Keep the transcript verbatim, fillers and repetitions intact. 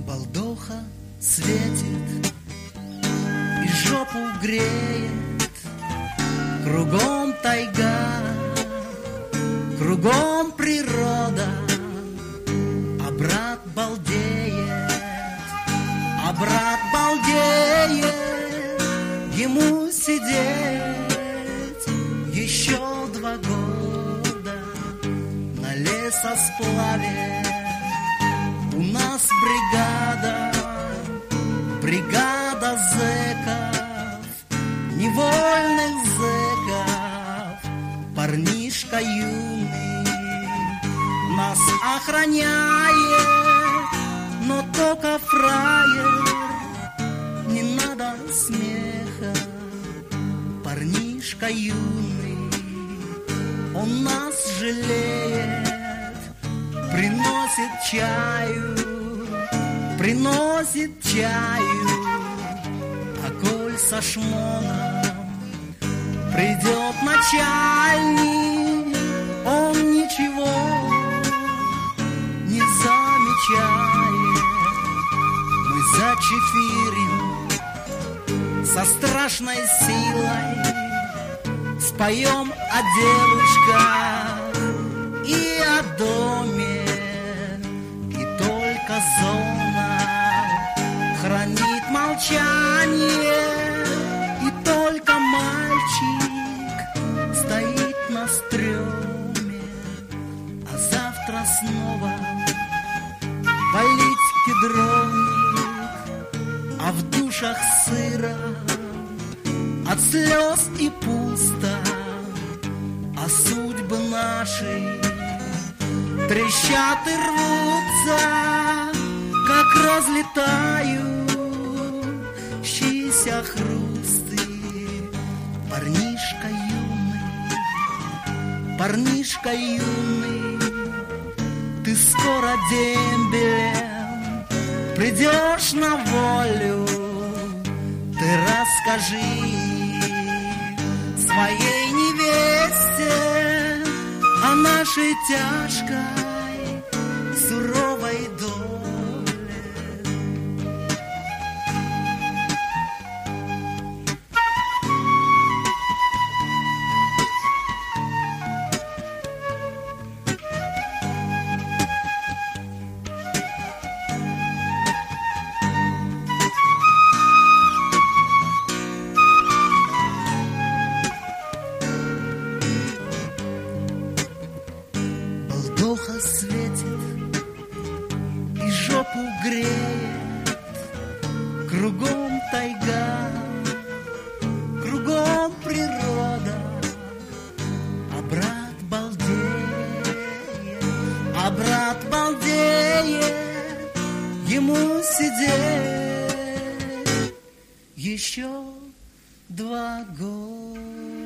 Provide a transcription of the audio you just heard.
Балдоха светит и жопу греет, кругом тайга, кругом природа, а брат балдеет, а брат балдеет, ему сидеть еще два года на лесосплаве. У нас бригада, бригада зэков, невольных зэков, парнишка юный нас охраняет, но только фраер, не надо смеха. Парнишка юный, он нас жалеет, приносит чаю, приносит чаю, а коль со шмоном придет начальник, он ничего не замечает. Мы зачефирим со страшной силой, споем о девушках и о доме, и только зона хранит молчание, и только мальчик стоит на стреме, а завтра снова валить кедровник, а в душах сыро от слез и пусто, а судьбы наши трещат и рвутся, как разлетающиеся хрусты. Парнишка юный, парнишка юный, ты скоро дембелем придешь на волю. Ты расскажи своей невесте о нашей тяжкой, суровой доле. Балдоха светит и жопу греет, кругом тайга, кругом природа, а брат балдеет, а брат балдеет, ему сидеть еще два года.